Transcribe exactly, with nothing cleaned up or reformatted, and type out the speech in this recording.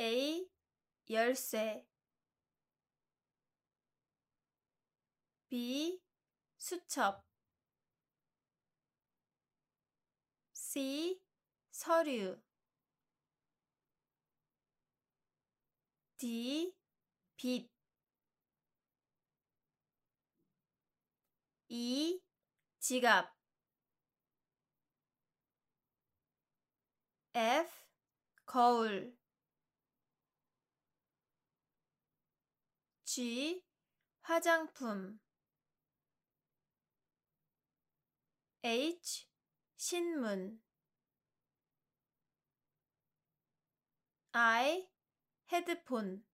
A. 열쇠 B. 수첩 C. 서류 D. 빛 E. 지갑 F. 거울 G. 화장품 H. 신문 I. 헤드폰